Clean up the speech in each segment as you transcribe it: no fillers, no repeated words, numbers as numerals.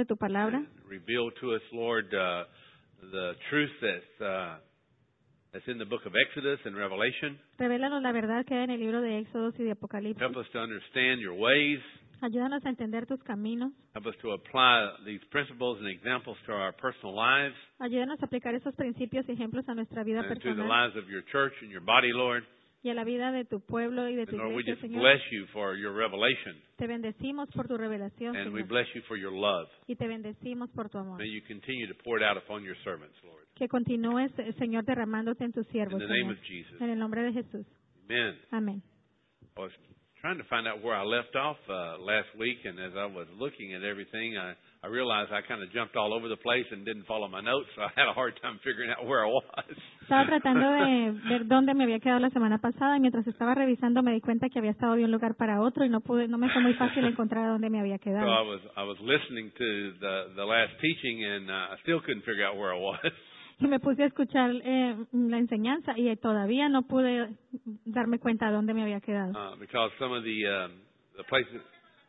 tu palabra. And reveal to us, Lord, the truth that's in the book of Exodus and Revelation. Revélanos la verdad que hay en el libro de Éxodos y de Apocalipsis. Help us to understand your ways. Ayúdanos a entender tus caminos. Help us to apply these principles and examples to our personal lives Ayúdanos a aplicar esos principios y ejemplos a nuestra vida and to the personal lives of your church and your body, Lord. y a la vida de tu pueblo y de tu And Lord, we iglesia, just Señor. bless you for your revelation, Te bendecimos por tu revelación, and we Señor. bless you for your love. Y te bendecimos por tu amor. May you continue to pour it out upon your servants, Lord. Que continúes, Señor, derramándote en tus In siervos, the name Señor. of Jesus. En el nombre de Jesús. Amen. Amén. I was trying to find out where I left off last week, and as I was looking at everything, I realized I kind of jumped all over the place and didn't follow my notes, so I had a hard time figuring out where I was. Estaba tratando de ver dónde me había quedado la semana pasada y mientras estaba revisando me di cuenta que había estado de un lugar para otro y no me fue muy fácil encontrar a dónde me había So quedado. I was listening to the last teaching, and I still couldn't figure out where I was. Y me puse a escuchar la enseñanza y todavía no pude darme cuenta de dónde me había quedado. Because some of the places.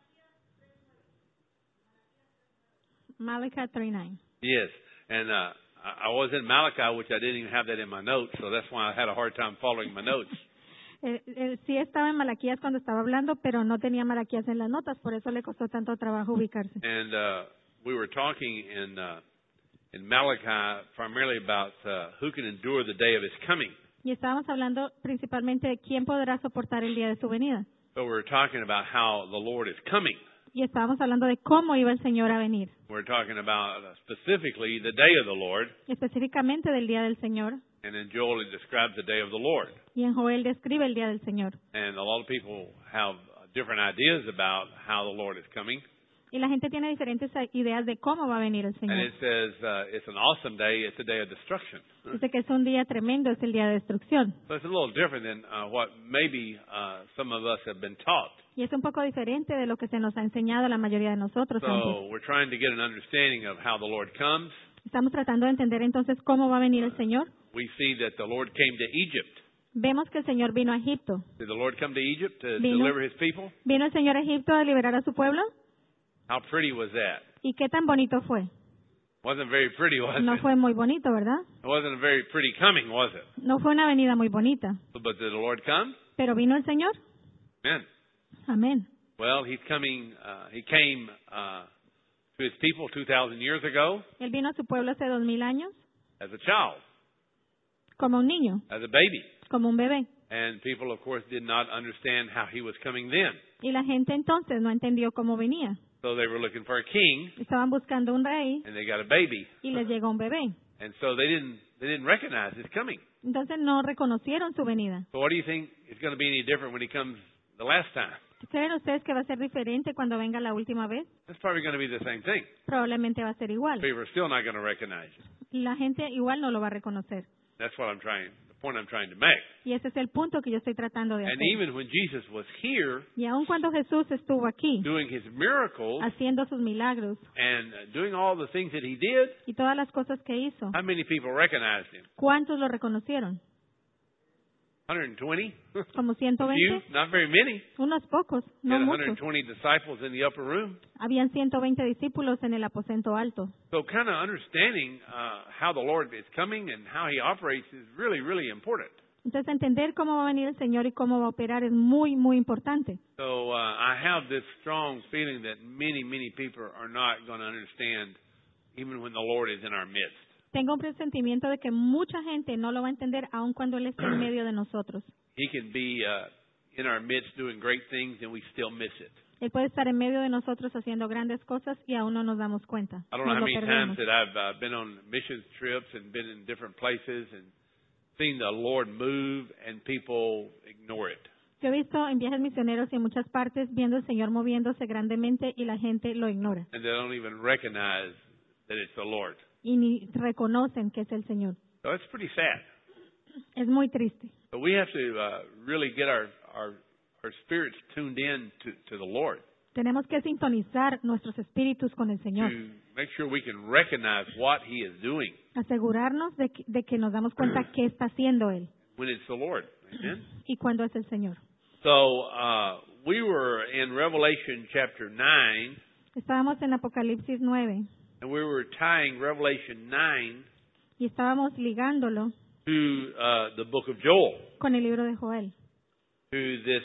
Malachi 3:9. Yes, and I was in Malachi, which I didn't even have that in my notes, so that's why I had a hard time following my notes. Sí estaba en Malaquías cuando estaba hablando, pero no tenía Malaquías en las notas, por eso le costó tanto trabajo ubicarse. And we were talking in Malachi primarily about who can endure the day of his coming. Y estábamos hablando principalmente de quién podrá soportar el día de su venida. So we were talking about how the Lord is coming. Y estábamos hablando de cómo iba el Señor a venir. We're talking about specifically the day of the Lord. Específicamente del día del Señor. And in Joel it describes the day of the Lord. Y en Joel describe el día del Señor. And a lot of people have different ideas about how the Lord is coming. Y la gente tiene diferentes ideas de cómo va a venir el And Señor. it says it's an awesome day. It's a day of destruction. Dice que es un día tremendo, es el día de destrucción. So it's a little different than what maybe some of us have been taught. Y es un poco diferente de lo que se nos ha enseñado a la mayoría de nosotros antes. So we're trying to get an understanding of how the Lord comes. Estamos tratando de entender entonces cómo va a venir el Señor. We see that the Lord came to Egypt. Vemos que el Señor vino a Egipto. Did the Lord come to Egypt to Vino. deliver his people? ¿Vino el Señor a Egipto a liberar a su pueblo? How pretty was that? ¿Y qué tan bonito fue? Wasn't very pretty, was No it? fue muy bonito, ¿verdad? It wasn't a very pretty coming, was it? No fue una venida muy bonita. But did the Lord come? Pero vino el Señor. Amen. Amén. Well, he's coming. He came to his people 2,000 years ago Él vino a su pueblo hace 2000 años as a child, como un niño, as a baby. como un bebé. And people, of course, did not understand how he was coming then. Y la gente entonces no entendió cómo venía. So they were looking for a king, Estaban buscando un rey and they got a baby. y les llegó un bebé. And so they didn't recognize his coming. Entonces no reconocieron su venida. So what do you think is going to be any different when he comes the last time? ¿Creen ustedes que va a ser diferente cuando venga la última vez? It's probably going to be the same thing. Probablemente va a ser igual. People are still not going to recognize him. La gente igual no lo va a reconocer. That's what the point I'm trying to make. Y ese es el punto que yo estoy tratando de And hacer. even when Jesus was here Y aun cuando Jesús estuvo aquí, doing his miracles haciendo sus milagros and doing all the things that he did, y todas las cosas que hizo, how many people recognized him? ¿cuántos lo reconocieron? 120? Como A few? 120, Not very many. unos pocos, He no had muchos. 120 disciples in the upper room. Habían 120 discípulos en el aposento alto. So kind of understanding how the Lord is coming and how he operates is really, really important. Entonces entender cómo va a venir el Señor y cómo va a operar es muy, muy importante. So I have this strong feeling that many, many people are not going to understand even when the Lord is in our midst. Tengo un presentimiento de que mucha gente no lo va a entender aun cuando Él esté en medio de nosotros. He can be in our midst doing great things and we still miss it. Él puede estar en medio de nosotros haciendo grandes cosas y aún no nos damos cuenta. I don't know Nos how lo many perdemos. times that I've been on missions trips and been in different places and seen the Lord move and people ignore it. Yo he visto en viajes misioneros y en muchas partes viendo al Señor moviéndose grandemente y la gente lo ignora. And they don't even recognize that it's the Lord. Y ni reconocen que es el Señor. So it's pretty sad. Es muy triste. But we have to really get our spirits tuned in to the Lord Tenemos que sintonizar nuestros espíritus con el Señor. to make sure we can recognize what He is doing Asegurarnos de que nos damos cuenta qué está haciendo Él when it's the Lord. Amen? y cuándo es el Señor. So we were in Revelation chapter 9, Estábamos en Apocalipsis 9 and we were tying Revelation 9 y estábamos ligándolo to the book of Joel, con el libro de Joel, to this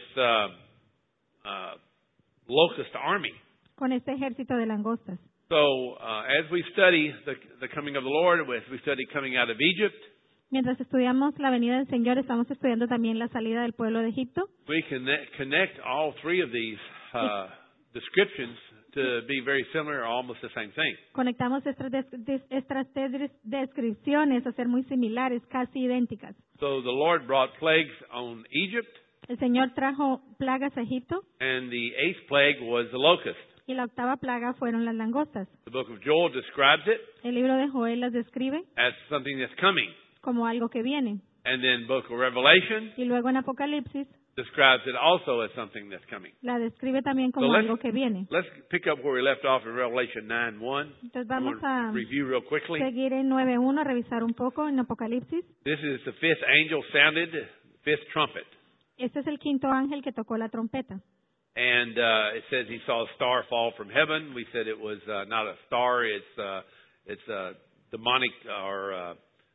locust army. con este ejército de langostas. So as we study the coming of the Lord, as we study coming out of Egypt, Mientras estudiamos la venida del Señor, estamos estudiando también la salida del pueblo de Egipto. we connect all three of these descriptions to be very similar or almost the same thing. Conectamos estas tres descripciones a ser muy similares, casi idénticas. So the Lord brought plagues on Egypt, El Señor trajo plagas a Egipto and the eighth plague was the locust. y la octava plaga fueron las langostas. The book of Joel describes it El libro de Joel las describe as something that's coming. como algo que viene. And then book of Revelation Y luego en Apocalipsis describes it also as something that's coming. la describe también como So let's- algo que viene. Let's pick up where we left off in Revelation 9:1. Entonces vamos I'm a gonna review real quickly. seguir en 9.1, revisar un poco en Apocalipsis. This is the fifth angel sounded, fifth trumpet. Este es el quinto ángel que tocó la trompeta. And it says he saw a star fall from heaven. We said it was not a star, it's a demonic or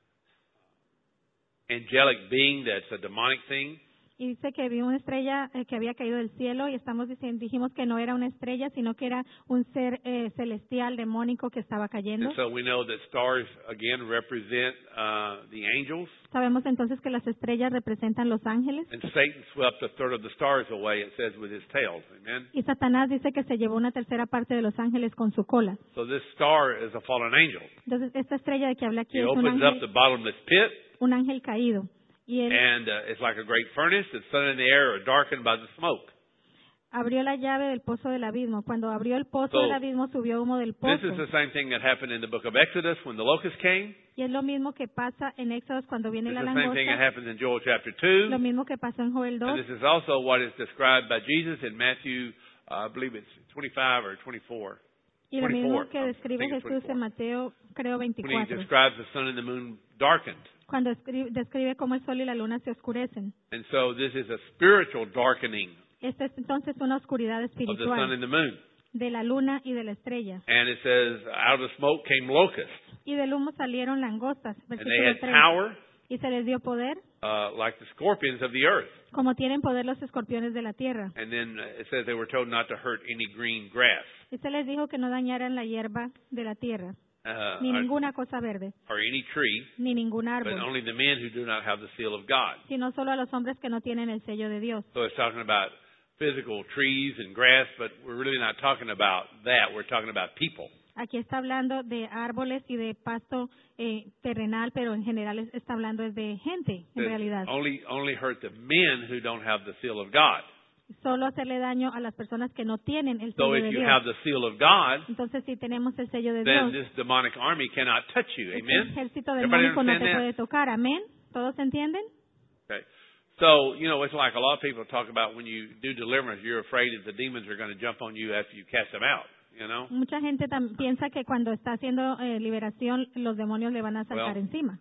angelic being that's a demonic thing. Y dice que vio una estrella que había caído del cielo y dijimos que no era una estrella, sino que era un ser celestial, demónico que estaba cayendo. And so we know that stars, again, represent the angels. Sabemos entonces que las estrellas representan los ángeles. And Satan swept a third of the stars away, it says, with his tails. Amen? Y Satanás dice que se llevó una tercera parte de los ángeles con su cola. So this star is a fallen angel. Entonces, esta estrella de que habla aquí He es opens up the bottomless pit, un ángel caído. Y él and it's like a great furnace. The sun and the air are darkened by the smoke. abrió la llave del pozo del abismo. Cuando abrió el pozo So, del abismo, subió humo del This is pozo. the same thing that happened in the book of Exodus when the locust came. Y es lo mismo que pasa en Éxodo cuando viene It's la the same thing that langosta. happens in Joel chapter Lo 2. mismo que pasó en Joel 2. And this is also what is described by Jesus in Matthew, I believe it's 25 or 24. Y lo mismo 24. que describe I think it's Jesús 24. en Mateo, creo, When he 24. describes the sun and the moon darkened. Cuando describe cómo el sol y la luna se oscurecen. And so this is a spiritual darkening Esta es entonces una oscuridad of the sun espiritual and the moon. de la luna y de la estrella. And it says, out of the smoke came locusts. Y del humo salieron langostas. And they Versículo had 3. power Y se les dio poder, like the scorpions of the earth. como tienen poder los escorpiones de la tierra. And then it says they were told not to hurt any green grass. Y se les dijo que no dañaran la hierba de la tierra, ni Or ninguna cosa verde, any tree, ni ningún but árbol, only the men who do not have the seal of God. sino solo a los hombres que no tienen el sello de Dios. So it's talking about physical trees and grass, but we're really not talking about that. We're talking about people. Aquí está hablando de árboles y de pasto terrenal, pero en general está hablando es de gente, en That realidad. only hurt the men who don't have the seal of God. Solo hacerle daño a las personas que no tienen el So sello if de you Dios. have the seal of God, Entonces, si tenemos el sello de then Dios, this demonic army cannot touch you. este Amen? ejército Everybody demónico no te understand puede that? tocar. Amén. ¿Todos entienden? Okay. So, it's like a lot of people talk about when you do deliverance, you're afraid that the demons are going to jump on you after you cast them out, Mucha gente piensa que cuando está haciendo liberación, los demonios le van a saltar Well, encima.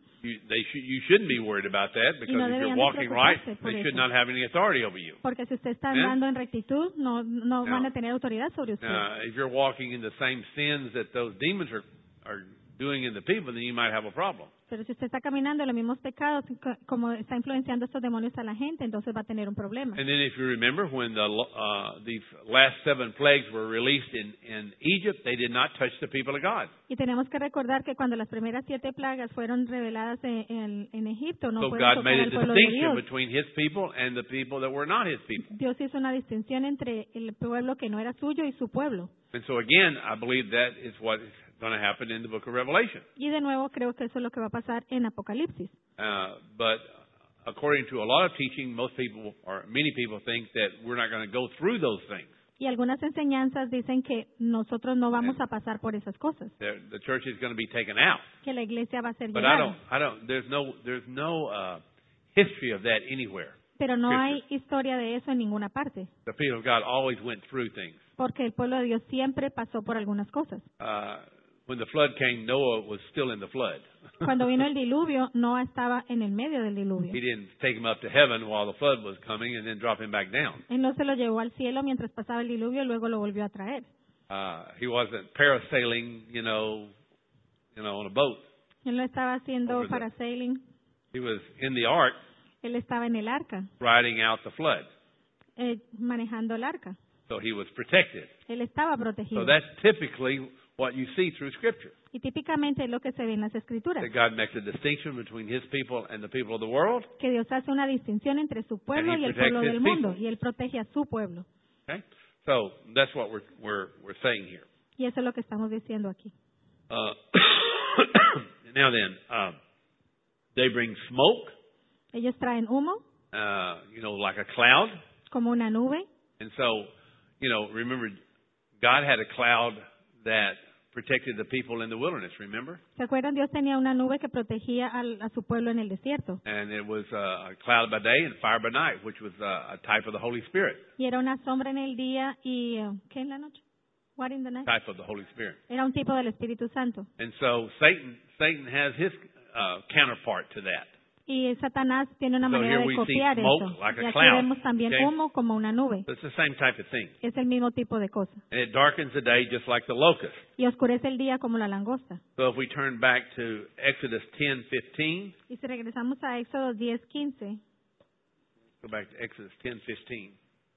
You shouldn't be worried about that because no if deberían you're de walking right, preocuparse por they should eso. not have any authority over you. Porque si usted está ¿Eh? andando en rectitud, no No. van a tener autoridad sobre usted. If you're walking in the same sins that those demons are doing in the people, then you might have a problem. Pero si usted está caminando en los mismos pecados, como está influenciando estos demonios a la gente, entonces va a tener un problema. And then if you remember when the last 7 plagues were released in Egypt, they did not touch the people of God. Y tenemos que recordar que cuando las primeras 7 plagas fueron reveladas en Egipto, no So pueden God tocar made a al pueblo de distinction Dios. between His people and the people that were not His people. Dios hizo una distinción entre el pueblo que no era suyo y su pueblo. And so again, I believe that is what is going to happen in the book of Revelation. Y de nuevo creo que eso es lo que va a pasar en Apocalipsis. But according to a lot of teaching, most people or many people think that we're not going to go through those things. Y algunas enseñanzas dicen que nosotros no vamos a pasar por esas cosas, The church is going to be taken out. que la iglesia va a ser But llevada. there's no history of that anywhere. Pero no hay Scripture. historia de eso en ninguna parte, The people of God always went through things. porque el pueblo de Dios siempre pasó por algunas cosas. When the flood came, Noah was still in the flood. Cuando vino el diluvio, Noah estaba en el medio del diluvio. He didn't take him up to heaven while the flood was coming and then drop him back down. Él no se lo llevó al cielo mientras pasaba el diluvio y luego lo volvió a traer. He wasn't parasailing, on a boat. Él no estaba haciendo Over the- parasailing. He was in the ark, Él estaba en el arca, riding out the flood. manejando el arca. So he was protected. Él estaba So protegido. that's typically what you see through Scripture. Y típicamente es lo que se ve en las Escrituras, That God makes a distinction between His people and the people of the world. que Dios hace una distinción entre su pueblo And he y el pueblo protects del his mundo, people. y Él protege a su pueblo. Okay? So that's what we're saying here. Y eso es lo que estamos diciendo aquí. Now then, they bring smoke, Ellos traen humo, like a cloud. como una nube. And so, remember, God had a cloud that protected the people in the wilderness, remember? ¿Se acuerdan? Dios tenía una nube que protegía a su pueblo en el desierto. And it was a cloud by day and fire by night, which was a type of the Holy Spirit. Y era una sombra en el día y ¿qué en la noche? What in the night? Type of the Holy Spirit. Era un tipo del Espíritu Santo. And so Satan has his counterpart to that. Y Satanás tiene una So manera here de we copiar see smoke eso. like a Y aquí cloud, vemos también okay? humo como una nube. So it's the same type of thing. Es el mismo tipo de cosa. And it darkens the day just like the locust. Y oscurece el día como la langosta. So if we turn back to Exodus 10:15, Y si regresamos a Éxodo 10:15, go back to Exodus 10:15.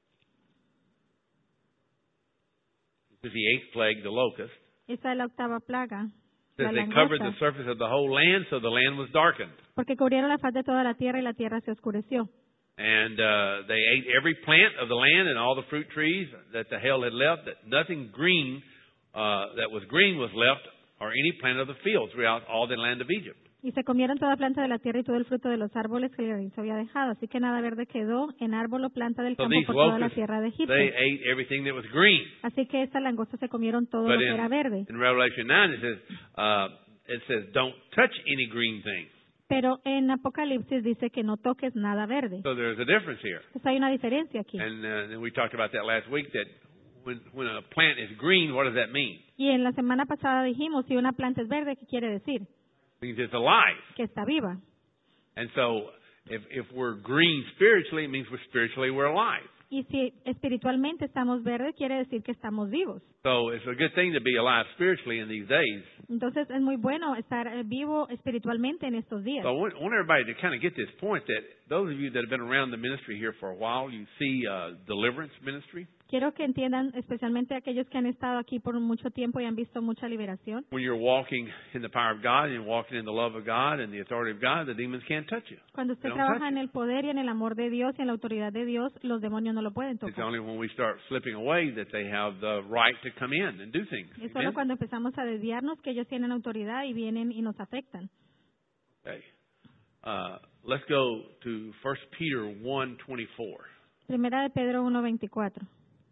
This is the eighth plague, the locust. esa es la octava plaga, It la says they covered the langosta, surface of the whole land, so the land was darkened. porque cubrieron la faz de toda la tierra y la tierra se oscureció. And they ate every plant of the land and all the fruit trees that the hail had left, that nothing green that was green was left, or any plant of the field throughout all the land of Egypt. Y se comieron toda planta de la tierra y todo el fruto de los árboles que el granizo había dejado. Así que nada verde quedó en árbol o planta del So campo these por toda la locusts, tierra de Egipto. they ate everything that was green. Así que estas langostas se comieron todo But lo que era verde. in Revelation 9 it says don't touch any green thing. Pero en Apocalipsis dice que no toques nada verde. So there's a difference here. Entonces hay una diferencia aquí. And we talked about that last week, that when a plant is green, what does that mean? Y en la semana pasada dijimos, si una planta es verde, ¿qué quiere decir? It means it's alive. Que está viva. And so if we're green spiritually, it means we're alive. Y si espiritualmente estamos verdes, quiere decir que estamos vivos. So it's a good thing to be alive spiritually in these days. Entonces es muy bueno estar vivo espiritualmente en estos días. So I want everybody to kind of get this point, that those of you that have been around the ministry here for a while, you see deliverance ministry. Quiero que entiendan, especialmente aquellos que han estado aquí por mucho tiempo y han visto mucha liberación. When you're walking in the power of God and you're walking in the love of God and the authority of God, the demons can't touch you. Cuando usted They don't touch trabaja en el poder y en el amor de Dios y en la autoridad de Dios, los demonios no lo pueden It's tocar. only when we start slipping away that they have the right to come in and do things. Es solo Amen? cuando empezamos a desviarnos que ellos tienen autoridad y vienen y nos afectan. Okay. Let's go to 1 Peter 1:24. Primera de Pedro 1:24.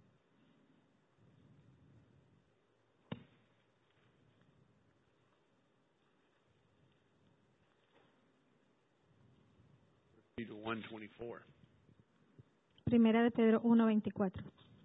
Peter 1:24. Primera de Pedro 1:24.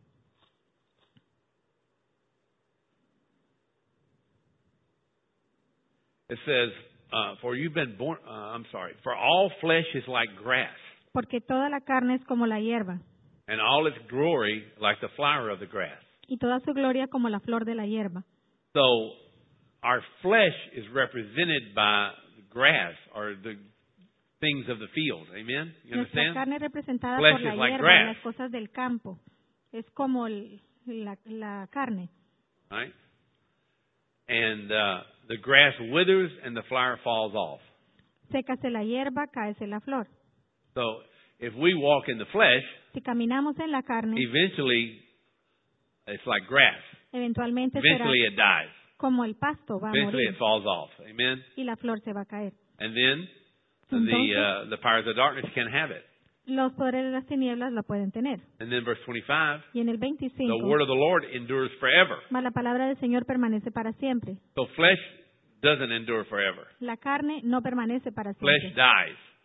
It says, for you've been born, for all flesh is like grass, Porque toda la carne es como la hierba, and all its glory like the flower of the grass. y toda su gloria como la flor de la hierba. So our flesh is represented by the grass or the things of the field. Amen? You Nuestra understand? carne es representada Flesh por la is like hierba, grass. las cosas del campo. Es como la carne. Right? And the grass withers and the flower falls off. Sécase la hierba, cáese la flor. So if we walk in the flesh, Si caminamos en la carne, eventually it's like grass. eventualmente será Eventually it dies. como el pasto, va a Eventually morir it falls off. Amen? y la flor se va a caer. And then Entonces, the powers of darkness can have it. los poderes de las tinieblas la pueden tener. And then verse 25, Y en el the 25, word of the Lord endures forever. mas la palabra del Señor permanece para siempre. So flesh doesn't endure forever. La carne no permanece para Flesh siempre. dies.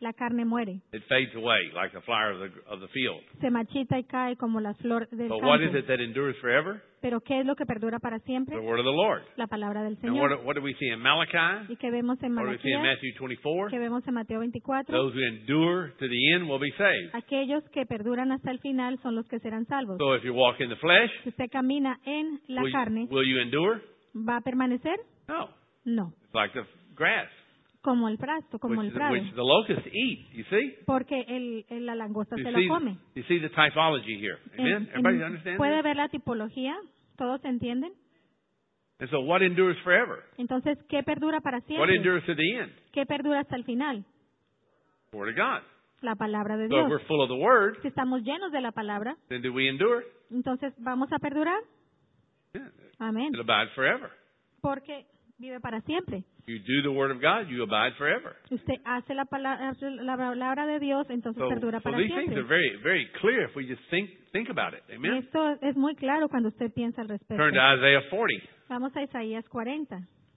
la carne muere. It fades away like the flower of the field. Se marchita y cae como las flores del But what is campo. it that endures forever? Pero ¿qué es lo que perdura para siempre? The word of the Lord. La palabra del And Señor. what do we see in Malachi? ¿Y qué vemos en What do we see in Malaquías? Matthew 24? ¿Qué vemos en Mateo 24? Those who endure to the end will be saved. Aquellos que perduran hasta el final son los que serán salvos. So if you walk in the flesh, Si usted camina en la carne, will you endure? ¿va a permanecer? No. No. It's like the grass, Como el prasto, como el prado. which the locusts eat. You see? Porque la langosta You se lo come. see the typology here. Amen? Everybody understand ¿Puede this? ver la tipología? ¿Todos entienden? And so what endures forever? Entonces, ¿qué perdura para What siempre? endures to the end? ¿Qué perdura hasta el final? The Word of God. La palabra de So if Dios. we're full of the Word, Si estamos llenos de la palabra, then do we endure? entonces ¿vamos a perdurar? Yeah. Amén. It abides forever. Porque vive para siempre. You do the Word of God, you abide forever. Usted hace la palabra de Dios, entonces So perdura para these things are siempre. very, very clear if we just think about it. Y Amen? esto es muy claro cuando usted piensa al respecto. Turn to Isaiah 40. Vamos a Isaías 40.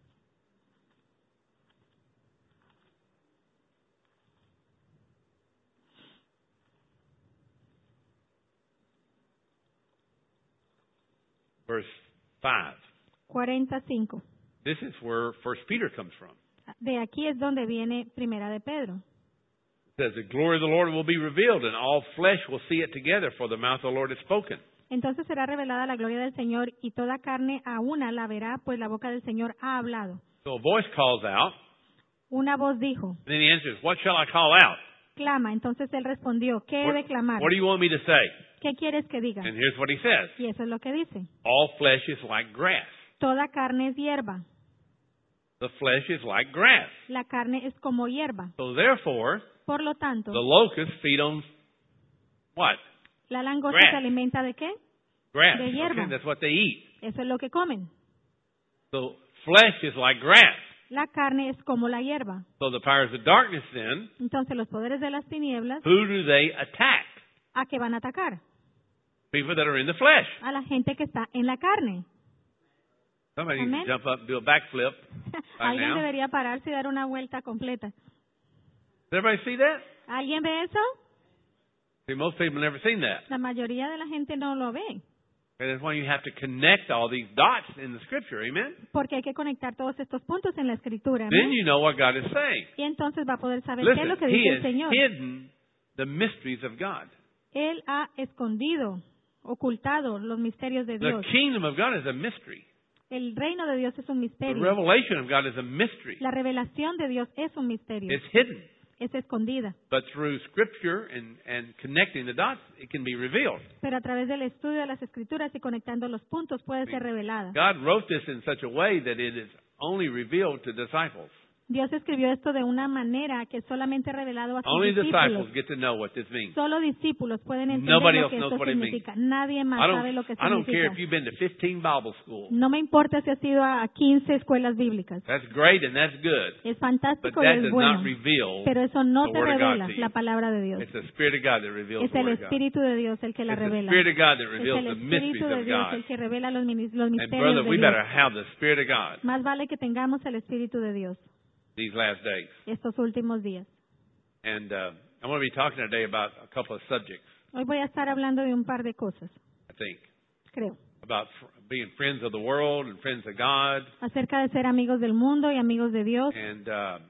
Verse 5. 45. This is where First Peter comes from. De aquí es donde viene Primera de Pedro. It says, the glory of the Lord will be revealed, and all flesh will see it together, for the mouth of the Lord has spoken. Entonces será revelada la gloria del Señor y toda carne a una la verá, pues la boca del Señor ha hablado. So a voice calls out, Una voz dijo, and then he answers, what shall I call out? clama. Entonces él respondió, ¿qué he de clamar? What do you want me to say? ¿Qué quieres que diga? And here's what he says. Y eso es lo que dice. All flesh is like grass. Toda carne es hierba. The flesh is like grass. La carne es como hierba. So therefore, Por lo tanto, the locusts feed on what? la langosta grass. se alimenta ¿de qué? Grass. De hierba. Okay, that's what they eat. Eso es lo que comen. So flesh is like grass. La carne es como la hierba. So the powers of darkness then, Entonces los poderes de las tinieblas, who do they attack? ¿a qué van a atacar? People that are in the flesh. A la gente que está en la carne. Somebody needs Amen. to jump up and do a backflip right Alguien now. debería pararse y dar una vuelta completa. Does everybody see that? ¿Alguien ve eso? See, most people have never seen that. La mayoría de la gente no lo ve. And that's why you have to connect all these dots in the Scripture. Amen? Porque hay que conectar todos estos puntos en la Escritura. Then ¿no? you know what God is saying. Y entonces va a poder saber qué es Listen, lo que He dice el has Señor. hidden the mysteries of God. Él ha escondido, ocultado los misterios de The Dios. kingdom of God is a mystery. El reino de Dios es un The misterio. revelation of God is a mystery. La revelación de Dios es un misterio. It's hidden. Es escondida. But through Scripture and connecting the dots, it can be revealed. Pero a través del estudio de las Escrituras y conectando los puntos puede ser revelada. God wrote this in such a way that it is only revealed to disciples. Dios escribió esto de una manera que solamente ha revelado a sus Only disciples discípulos. get to know what this means. Solo discípulos pueden entender Nobody lo else que knows esto what it significa. Nadie más I sabe lo que don't care significa. if you've been to 15 Bible schools. No me importa si has ido a 15 escuelas bíblicas. That's great and that's good. Es But fantástico y that es does bueno. not reveal Pero eso no the te Word of God revela to you. la palabra de Dios. It's the Spirit of God that reveals Es the el Word of God. Espíritu de Dios el que la It's the revela. Spirit of God that Es reveals el the mysteries Espíritu de of Dios God. el que revela los And misterios brother, de we better Dios. have the Spirit of God Más vale que tengamos el Espíritu de Dios these last days. estos últimos días. And I'm going to be talking today about a couple of subjects, Hoy voy a estar hablando de un par de cosas, I think, creo. about being friends of the world and friends of God, Acerca de ser amigos del mundo y amigos de Dios and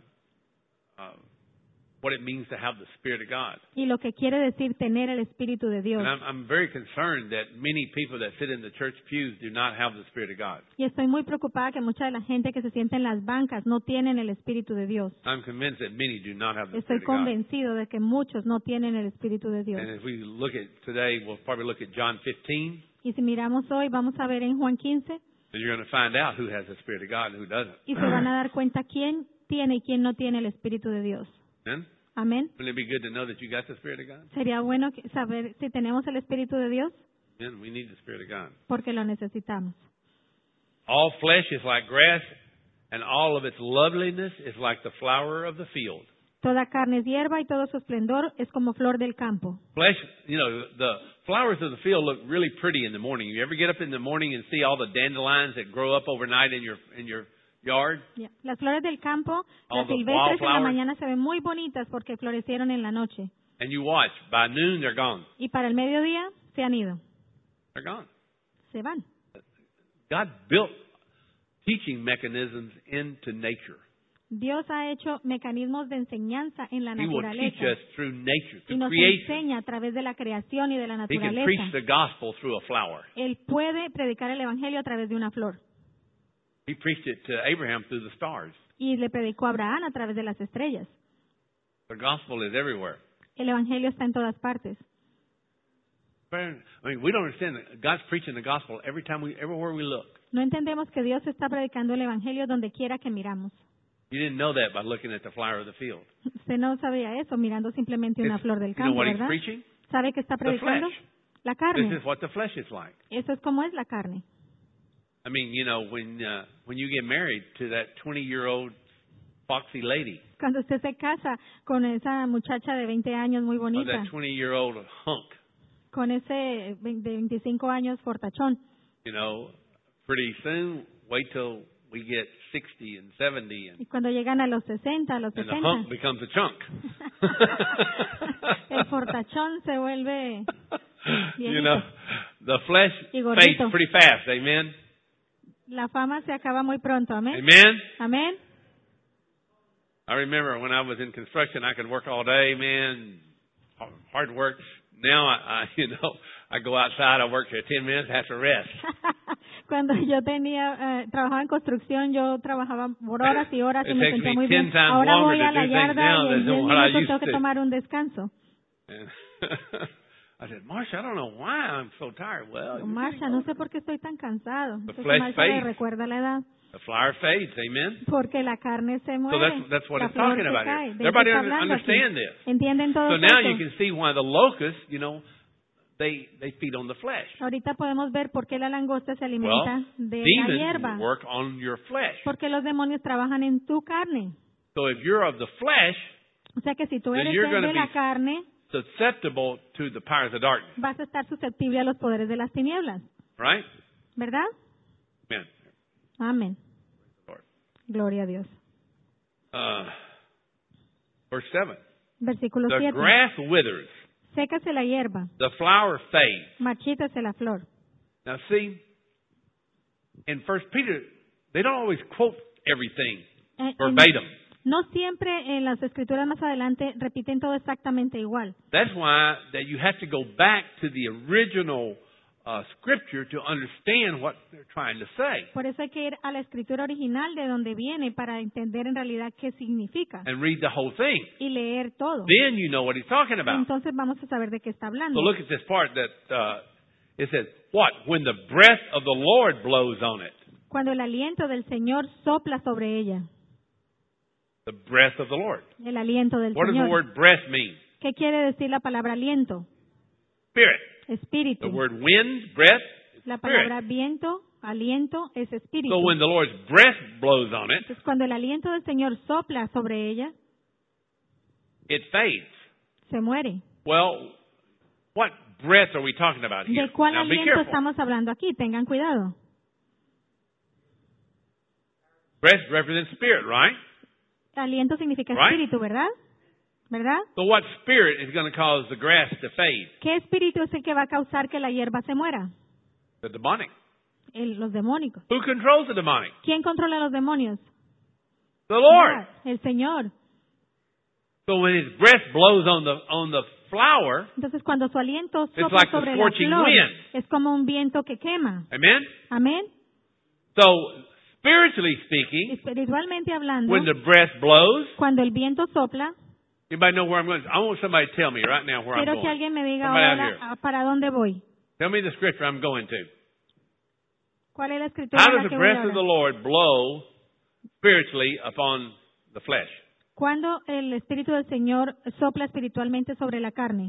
what it means to have the Spirit of God. y lo que quiere decir tener el Espíritu de Dios. And I'm very concerned that many people that sit in the church pews do not have the Spirit of God. Y estoy muy preocupada que mucha de la gente que se sienta en las bancas no tienen el Espíritu de Dios. I'm convinced that many do not have the Estoy Spirit of God. convencido de que muchos no tienen el Espíritu de Dios. And as we look at today, we'll probably look at John 15, Y si miramos hoy, vamos a ver en Juan 15 and you're going to find out who has the Spirit of God and who doesn't. y se van a dar cuenta quién tiene y quién no tiene el Espíritu de Dios. Amen? Amén. Wouldn't it be good to know that you got the Spirit of God? Sería bueno saber si tenemos el Espíritu de Dios Amen? We need the Spirit of God. porque lo necesitamos. All flesh is like grass, and all of its loveliness is like the flower of the field. Toda carne es hierba y todo su esplendor es como flor del campo. Flesh, you know, the flowers of the field look really pretty in the morning. You ever get up in the morning and see all the dandelions that grow up overnight in your yard. Yeah. Las flores del campo, All las the silvestres en la wildflowers. mañana se ven muy bonitas porque florecieron en la noche. And you watch, by noon they're gone. Y para el mediodía se han ido. They're gone. Se van. God built teaching mechanisms into nature. Dios ha hecho mecanismos de enseñanza en la He will teach naturaleza. us through nature, Y through nos creation. enseña a través de la creación y de la He can preach naturaleza. the gospel through a flower. Él puede predicar el evangelio a través de una flor. He preached it to Abraham through the stars. Y le predicó a Abraham a través de las estrellas. The gospel is everywhere. El evangelio está en todas partes. I mean, we don't understand that God's preaching the gospel everywhere we look. No entendemos que Dios está predicando el evangelio donde quiera que miramos. You didn't know that by looking at the flower of the field. Usted no sabía eso mirando simplemente una flor del You know campo, what he's ¿verdad? preaching? ¿Sabe qué está The predicando? flesh. La This carne. is what the flesh is like. Eso es como es la carne. I mean, you know, when you get married to that 20-year-old foxy lady, Cuando usted se casa con esa muchacha de 20 años muy or bonita, that 20-year-old hunk, con ese de 25 años fortachón, you know, pretty soon, wait till we get 60 and 70, y cuando llegan a los 60, a los and the 70, hunk becomes a chunk. el fortachón se vuelve You know, the flesh Y fades gordito. pretty fast. Amen. La fama se acaba muy pronto, amén. Amen. Amén. I remember when I was in construction, I could work all day, man, hard work. Now I go outside, I work for 10 minutes, have to rest. Cuando yo trabajaba en construcción, yo trabajaba por horas y horas y It me takes sentía me muy 10 bien. times Ahora longer voy to a la do things yarda now y en than 10 what I minutos used tengo que to. tomar un descanso. And I said, Marsha, I don't know why I'm so tired. Well, you're Marsha, getting no older. sé por qué estoy tan cansado. The Entonces flesh Marsha le fades. recuerda la edad. The flower fades. Amen. Porque la carne se So muere. that's what la it's flor talking se about cae. here. ¿De qué Everybody está hablando aquí? understand this. ¿Entienden todo So now esto? you can see why the locusts, they feed on the flesh. Ahorita podemos ver por qué la langosta se alimenta Well, de la demons hierba. work on your flesh. Porque los demonios trabajan en tu carne. So if you're of the flesh, O sea que si tú Then eres you're gonna de la be- carne, susceptible to the powers of darkness. vas a estar susceptible a los poderes de las tinieblas. Right? ¿Verdad? Amen. Amén. Lord. Gloria a Dios. Verse 7. Versículo The 7. grass withers, Sécase la hierba, the flower fades. marchítase la flor. Now see, in 1 Peter, they don't always quote everything verbatim. No siempre en las escrituras más adelante repiten todo exactamente igual. That's why that you have to go back to the original scripture to understand what they're trying to say. Por eso hay que ir a la escritura original de donde viene para entender en realidad qué significa And read the whole thing. y leer todo. Then you know what he's talking about. Entonces vamos a saber de qué está hablando. So look at this part that it says, what? When the breath of the Lord blows on it. Cuando el aliento del Señor sopla sobre ella. The breath of the Lord. El aliento del What does the Señor. word breath mean? ¿Qué quiere decir la palabra aliento? Spirit. Espíritu. The word wind, breath, is La spirit. palabra viento, aliento, es espíritu. So when the Lord's breath blows on it, Entonces cuando el aliento del Señor sopla sobre ella, it fades. se muere. Well, what breath are we talking about here? ¿De cuál Now be aliento careful. estamos hablando aquí? Tengan cuidado. Breath represents spirit, right? Aliento significa Right. espíritu, ¿verdad? ¿Verdad? So what spirit is going to cause the grass to fade? ¿Qué espíritu es el que va a causar que la hierba se muera? The demonic. Los demónicos. Who controls the demonic? ¿Quién controla a los demonios? The Lord. El Señor. So when His breath blows on the flower, Entonces cuando su aliento It's sopla like the sobre la scorching flor, wind. es como un viento que quema. amen? Amén. So spiritually speaking, Espiritualmente hablando, when the breath blows, cuando el viento sopla, anybody know where I'm going? I want somebody to tell me right now where I'm quiero que going. alguien me diga Somebody out ahora para dónde voy. Tell me the scripture I'm going to. ¿Cuál es la escritura How a la does que the voy breath of the ahora? Lord blow spiritually upon the flesh? Cuando el Espíritu del Señor sopla espiritualmente sobre la carne.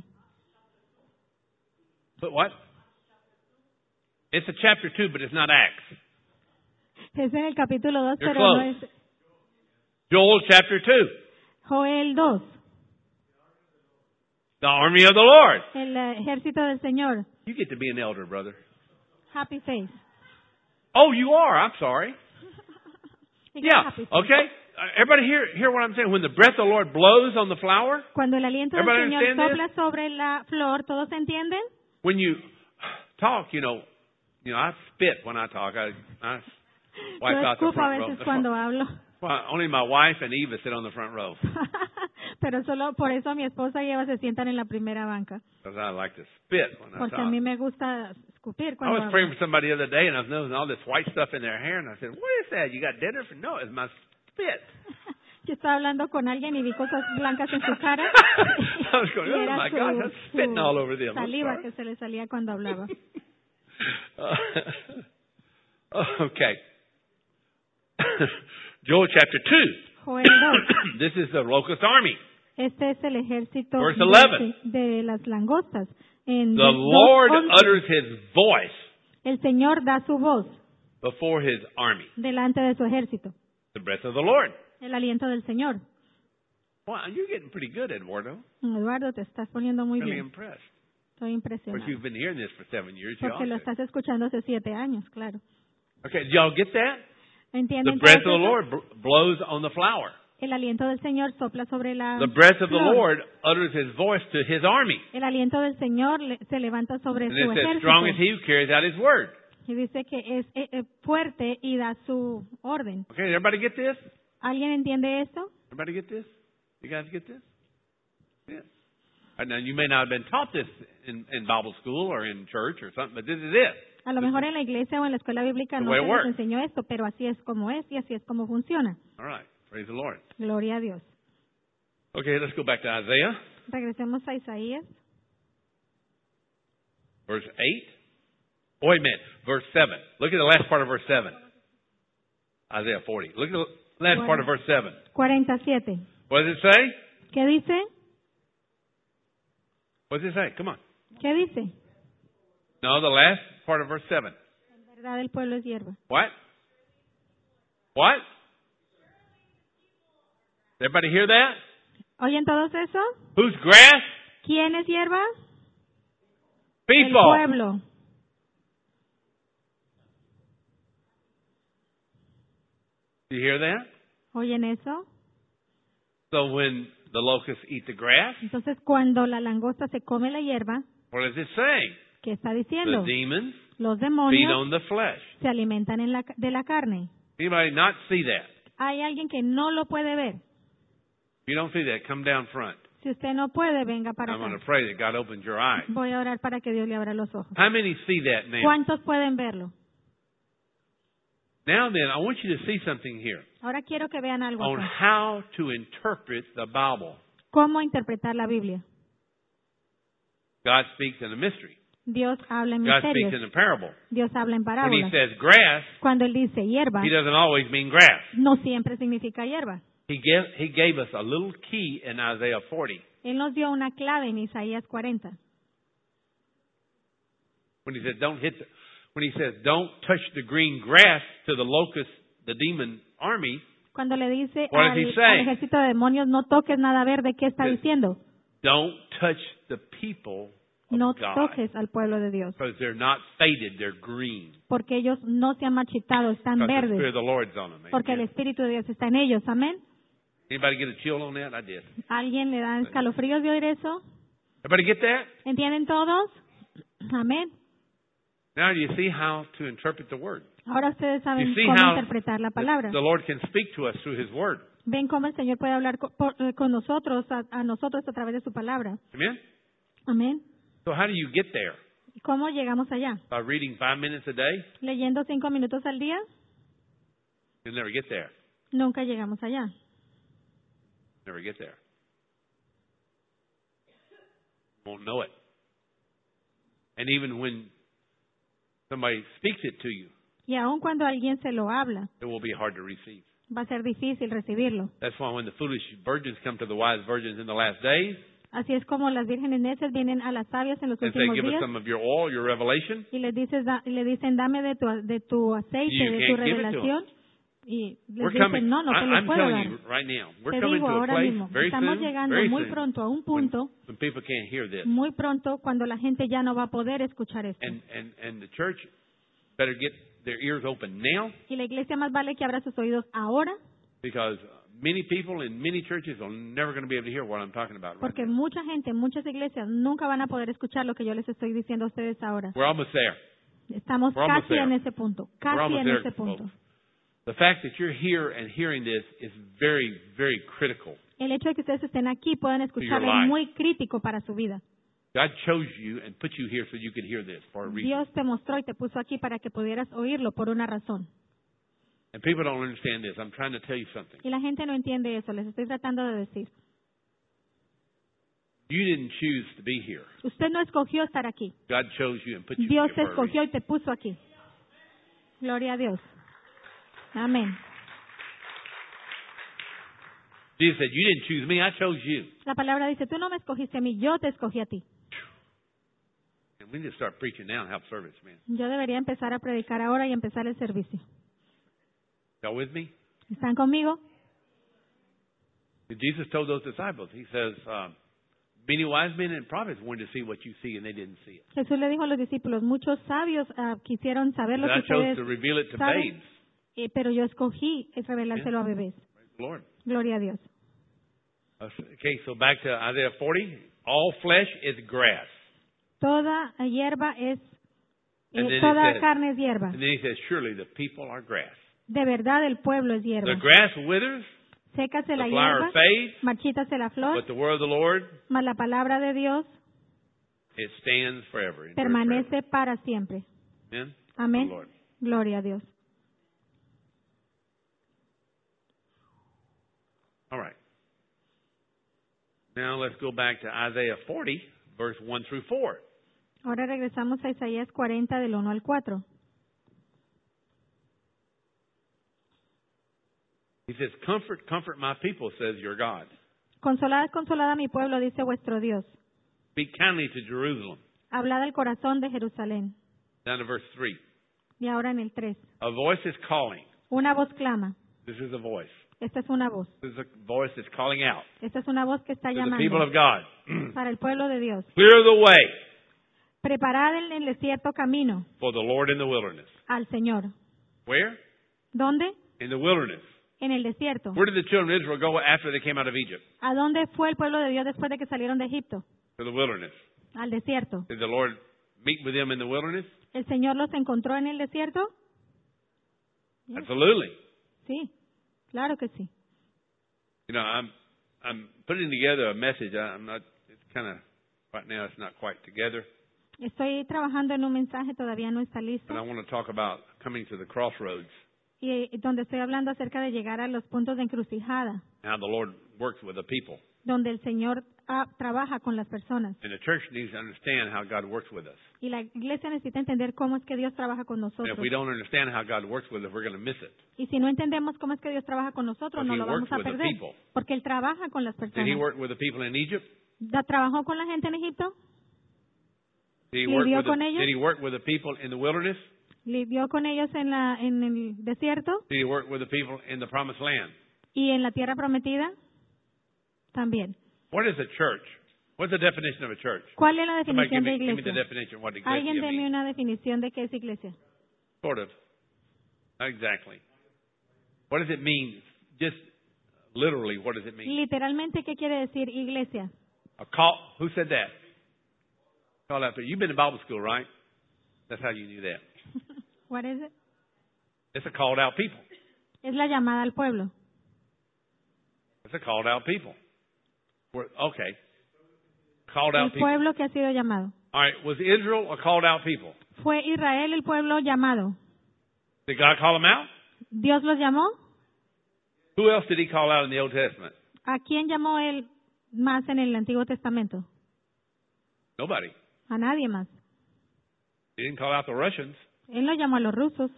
But what? It's a chapter 2, but it's not Acts. Es en el capítulo 2, You're pero no close. es Joel chapter 2. Joel 2, The army of the Lord. el ejército del Señor. You get to be an elder, brother. Happy face. Oh, you are. I'm sorry. He got Yeah. happy. Okay. Everybody hear what I'm saying? When the breath of the Lord blows on the flower, Cuando el aliento del Everybody Señor understand sopla sobre la flor, ¿todos entienden? when you talk, I spit when I talk. I wipe Yo out the escupo a front row. veces cuando hablo. Well, only my wife and Eva sit on the front row Pero solo por eso mi esposa y Eva se sientan en la primera banca. because I like to spit when I Porque a talk. mí me gusta escupir I cuando was praying hablo. for somebody the other day, and I was noticing all this white stuff in their hair, and I said, "What is that? You got dead hair?" No, it's my spit. Yo estaba hablando con alguien y vi cosas blancas en su cara. I was going, Y "Oh era my God, that's spitting all over them." I'm saliva sorry. que se le salía cuando hablaba. Okay. Joel chapter 2. Joel 2. This is the locust army. Este es el ejército Verse 11. de las langostas. En The 2:11, Lord utters his voice el Señor da su voz before his army. delante de su ejército. The breath of the Lord. El aliento del Señor. Wow, you're getting pretty good, Eduardo. Eduardo, te estás poniendo muy Really bien. impressed. Estoy Of course, impresionado. you've been hearing this for 7 years. You Porque lo ought to. estás escuchando hace 7 años, claro. Okay, did y'all get that? The ¿Entienden breath of todo the eso? Lord blows on the flower. El aliento del Señor sopla sobre la The breath of the flor. Lord utters his voice to his army. El aliento del Señor se levanta sobre And su it says, ejército. strong as he who carries out his word. Y dice que es fuerte y da su orden. Okay, everybody get this? ¿Alguien entiende esto? Everybody get this? You guys get this? Yeah. Now, you may not have been taught this in Bible school or in church or something, but this is it. A lo mejor en la iglesia o en la escuela bíblica The no way se it les works. enseñó esto, pero así es como es y así es como funciona. All right. Praise the Lord. Gloria a Dios. Okay, let's go back to Isaiah, Regresemos a Isaías, verse 8. Oh, wait a minute. Verse 7. Look at the last part of verse 7. Isaiah 40. Look at the last part of verse 7. 47. What does it say? ¿Qué dice? What does it say? Come on. ¿Qué dice? No, the last part of verse 7. En verdad el pueblo es hierba. What? What? Everybody hear that? ¿Oyen todos eso? Who's grass? ¿Quién es hierba? El People. pueblo. Do you hear that? ¿Oyen eso? So when the locusts eat the grass, Entonces cuando la langosta se come la hierba, what does it say? ¿qué está The diciendo? demons Los feed demonios on the flesh. se alimentan de la carne. Anybody not see that? Hay alguien que no lo puede ver. If you don't see that, come down front. Si usted no puede, venga para I'm going acá. to pray that God opens your eyes. Voy a orar para que Dios le abra los ojos. How many see that now? ¿Cuántos pueden verlo? Now then, I want you to see something here Ahora quiero que vean algo on acá. how to interpret the Bible. ¿Cómo interpretar la Biblia? God speaks in a mystery. Dios habla en God speaks misterios. in a parable. Dios habla en When he parábolas. says grass, Cuando Él dice hierba, he doesn't always mean grass. no siempre significa hierba. He gave us a little key in Isaiah 40 Él nos dio una clave en Isaías 40. when he said when he says don't touch the green grass to the locust, the demon army. Cuando le dice What does he say? al ejército de demonios, no toques nada verde, ¿qué está Yes. diciendo? Don't touch the people of No God toques al pueblo de Dios. because they're not faded, they're green. Porque ellos no se han marchitado, están Because the Spirit verdes. of the Lord's on them. Porque el Amen. Espíritu de Dios está en ellos. Amén. Anybody get a chill on that? I did. ¿Alguien le da escalofríos de oír eso? Everybody get that? ¿Entienden todos? Amén. Now you see how to interpret the word. Ahora ustedes saben You see cómo how interpretar la palabra. the Lord can speak to us through His word. Ven cómo el Señor puede hablar con nosotros, a nosotros a través de su palabra. Amen? Amén. So how do you get there? ¿Cómo llegamos allá? By reading 5 minutes a day? ¿Leyendo 5 minutos al día? You'll never get there. Nunca llegamos allá. Never get there. Won't know it. And even when somebody speaks it to you, Y aun cuando alguien se lo habla, it will be hard to receive. va a ser difícil recibirlo. That's why when the foolish virgins come to the wise virgins in the last days Así es como las vírgenes necias vienen a las sabias en los and say, últimos give us días some of your oil, your revelation, y le dicen, dame de tu aceite, You de tu can't give it to revelación. Y les we're dicen, coming. no te lo I'm puedo telling dar. you right now, we're Te coming digo to a ahora place mismo, very estamos soon, llegando very muy soon, pronto a un when, punto, when people can't hear this. muy pronto, cuando la gente ya no va a poder escuchar esto. And the church better get their ears open now, Y la iglesia más vale que abra sus oídos ahora, because many people in many churches are never going to be able to hear what I'm talking about right porque now. mucha gente en muchas iglesias nunca van a poder escuchar lo que yo les estoy diciendo a ustedes ahora. We're almost there. Estamos We're almost casi there. en ese punto, We're casi almost en there, ese punto. folks. The fact that you're here and hearing this is very, very critical. El hecho de que ustedes estén aquí, puedan escucharlo, life. es muy crítico para su vida. God chose you and put you here so you could hear this for a reason. Dios te mostró y te puso aquí para que pudieras oírlo por una razón. And people don't understand this. I'm trying to tell you something. Y la gente no entiende eso, les estoy tratando de decir. You didn't choose to be here. Usted no escogió estar aquí. God chose you and put you Dios here te for a escogió reason. y te puso aquí. Gloria a Dios. Amén. Jesus said, you didn't choose me, I chose you. La palabra dice, tú no me escogiste a mí, yo te escogí a ti. And we need to start preaching now and have service, man. Yo debería empezar a predicar ahora y empezar el servicio. Y'all with me? ¿Están conmigo? And Jesus told those disciples, he says, many wise men and prophets wanted to see what you see and they didn't see it. Jesús le dijo a los discípulos, muchos sabios quisieron saber lo And I que chose ustedes to reveal it to saben, babes. pero yo escogí revelárselo a bebés. Praise the Lord. Gloria a Dios. Okay, so back to Isaiah 40. All flesh is grass. Toda hierba es, And then toda it says- carne es hierba. And then he says, surely the people are grass. De verdad el pueblo es hierba. The grass withers, Sécase the la flower hierba, fades, marchítase la flor, but the word of the Lord, mas la palabra de Dios it stands forever. endures permanece para siempre. forever. Amen? Amén. The Lord. Gloria a Dios. All right. Now let's go back to Isaiah 40, verse 1 through 4. Ahora regresamos a Isaías 40 del 1 al 4. He says, comfort, comfort my people, says your God. Consolad, consolad a mi pueblo, dice vuestro Dios. Speak kindly to Jerusalem. Hablad al corazón de Jerusalén. Down to verse 3. Y ahora en el 3. A voice is calling. Una voz clama. This is a voice. Esta es una voz. This is a voice that's calling out Esta es una voz que está to the people llamando of God. para el pueblo de Dios. Clear the way Preparad en el desierto camino for the Lord in the wilderness. al Señor. Where? ¿Dónde? In the wilderness. En el desierto. Where did the children of Israel go after they came out of Egypt? ¿A dónde fue el pueblo de Dios después de que salieron de Egipto? To the wilderness. Al desierto. Did the Lord meet with them in the wilderness? ¿El Señor los encontró en el desierto? Yes. Absolutely. Sí, claro que sí. You know, I'm putting together a message. I'm not. It's kind of right now. It's not quite together. Estoy trabajando en un mensaje, todavía no está But I listo. want to talk about coming to the crossroads Y donde estoy hablando acerca de llegar a los puntos de encrucijada, and how the Lord works with the people. donde el Señor trabaja con las personas. And the church needs to understand how God works with us. Y la iglesia necesita entender cómo es que Dios trabaja con And if nosotros. we don't understand how God works with us, we're going to miss it. Y si no entendemos cómo es que Dios trabaja con nosotros, Because no he lo vamos works a with the perder. people. Porque Él trabaja con las Did he personas. work with the people in Egypt? ¿Trabajó con la gente en Egipto? Did he ¿Lidió work with con ellos? Did he work with the people in the wilderness? ¿Lidió con ellos en el desierto? Did he work with the people in the promised land? ¿Y en la tierra prometida? También. What is a church? What's the definition of a church? ¿Cuál es la Somebody definición de give me the iglesia? definition of what Alguien iglesia deme means. una definición de qué es iglesia. Sort of. Not exactly. What does it mean? Just literally, what does it mean? Literalmente, ¿qué quiere decir iglesia? A call. Who said that? Call out. You've been to Bible school, right? That's how you knew that. What is it? It's a called out people. Es la llamada al pueblo. It's a called out people. Okay. Called El out people. pueblo que ha sido llamado. All right. Was Israel a called out people? ¿Fue Israel el pueblo llamado? Did God call them out? ¿Dios los llamó? Who else did he call out in the Old Testament? ¿A quién llamó él más en el Antiguo Testamento? Nobody. A nadie más. He didn't call out the Russians. Él no llamó a los rusos,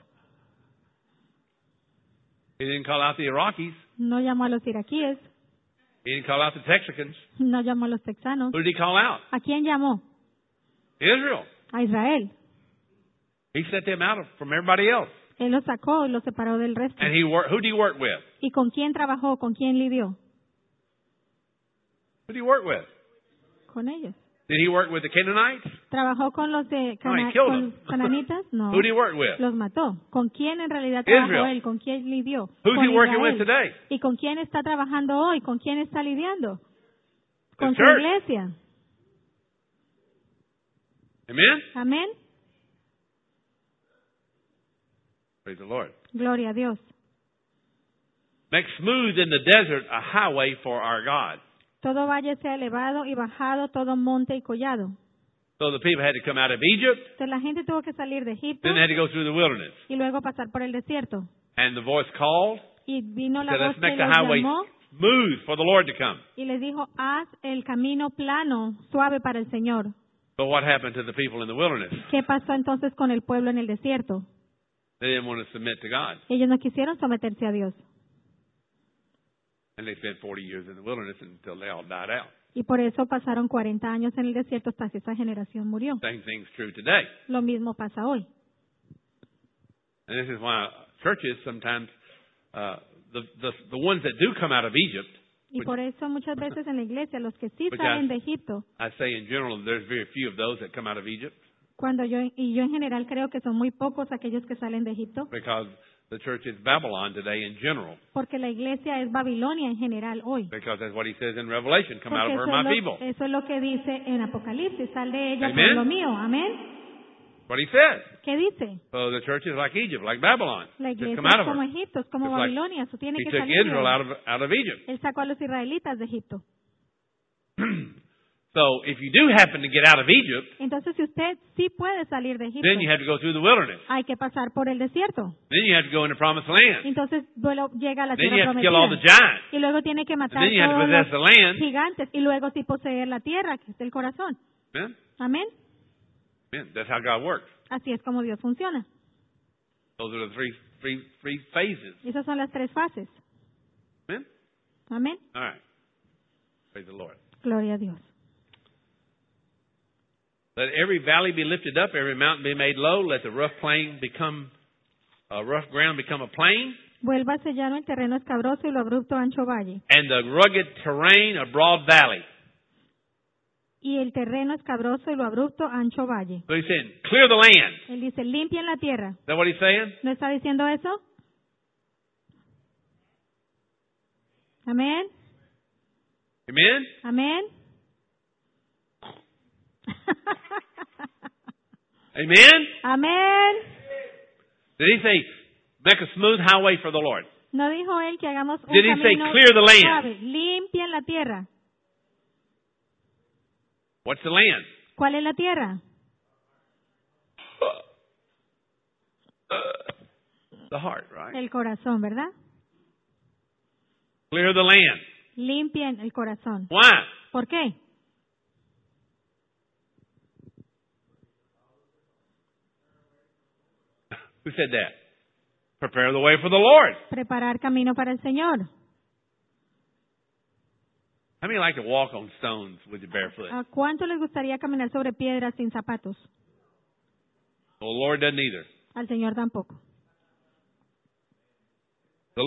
He didn't call out the Iraqis. no llamó a los iraquíes, He didn't call out the Texicans. no llamó a los texanos. Who did he call out? ¿A quién llamó? Israel. A Israel. He set them out from everybody else. Él los sacó y los separó del resto. And who did he work with? ¿Y con quién trabajó? ¿Con quién lidió? Who did he work with? Con ellos. Did he work with the Canaanites? ¿Trabajó con los de No, he killed con them. cananitas? No. Who did he work with? Los mató. ¿Con quién en realidad trabajó Israel. él? ¿Con quién lidió? Who's Con he working with Israel. today? ¿Y con quién está trabajando hoy? ¿Con quién está lidiando? Con su church. iglesia. Amen? Amén. Praise the Lord. Gloria a Dios. Make smooth in the desert a highway for our God. Todo valle sea elevado y bajado, todo monte y collado. So the people had to come out of Egypt, Entonces la gente tuvo que salir de Egipto then they had to go through the wilderness. y luego pasar por el desierto. And the voice called, Y vino la said, voz let's que make the los highway llamó smooth for the Lord to come. y les dijo, haz el camino plano, suave para el Señor. But what happened to the people in the wilderness? ¿Qué pasó entonces con el pueblo en el desierto? They didn't want to submit to God. Ellos no quisieron someterse a Dios. And they spent 40 years in the wilderness until they all died out. Y por eso pasaron 40 años en el desierto hasta que esa generación murió. Same thing's true today. Lo mismo pasa hoy. And this is why churches sometimes, the ones that do come out of Egypt, Y por eso muchas veces en la iglesia, los que sí Which salen de Egipto, I say in general, there's very few of those that come out of Egypt yo en general creo que son muy pocos aquellos que salen de Egipto, because the church is Babylon today in general. porque la iglesia es Babilonia en general hoy. Because that's what he says in Revelation, come out Porque of her, my people. eso es lo que dice en Apocalipsis, sal de ella, Amen. pueblo mío. Amén. What he says. ¿Qué dice? So the church is like Egypt, like Babylon. La Just iglesia come out es of como her. Egipto, es como Just like Babilonia, eso tiene He que took salir. Israel de ahí. out of Egypt. Él sacó a los israelitas de Egipto. So if you do happen to get out of Egypt, Entonces, si usted sí puede salir de Egipto, then you have to go through the wilderness. hay que pasar por el desierto. Then you have to go into promised land. Entonces, luego llega a la Then you tierra have to kill all the prometida. giants. Y luego tiene que And matar then you have to todos possess the los land. gigantes. Y luego sí poseer la tierra, que es el corazón. Amen? Amén. Amen. That's how God works. Así es como Dios funciona. Those are the three phases. Esas son las 3 fases. Amen? Amén. All right. Praise the Lord. Gloria a Dios. Let every valley be lifted up, every mountain be made low. Let the rough ground become a plain, Vuélvase llano el terreno escabroso y lo abrupto ancho valle. and the rugged terrain a broad valley. Y el terreno escabroso y lo abrupto ancho valle. So he's saying, clear the land. Él dice, limpien la tierra. Is that what he's saying? ¿No está diciendo eso? Amén. Amen? Amén. Amen? Amén. Did he say, make a smooth highway for the Lord? ¿No dijo él que hagamos un Did he say, camino clear the land? suave? Limpien la tierra. What's the land? ¿Cuál es la tierra? The heart, right? El corazón, ¿verdad? Clear the land. Limpien el corazón. Why? ¿Por qué? Who said that? Prepare the way for the Lord. Preparar camino para el Señor. How many like to walk on stones with your bare foot? ¿A cuánto les gustaría caminar sobre piedras sin zapatos? The Lord doesn't either. Al Señor tampoco. The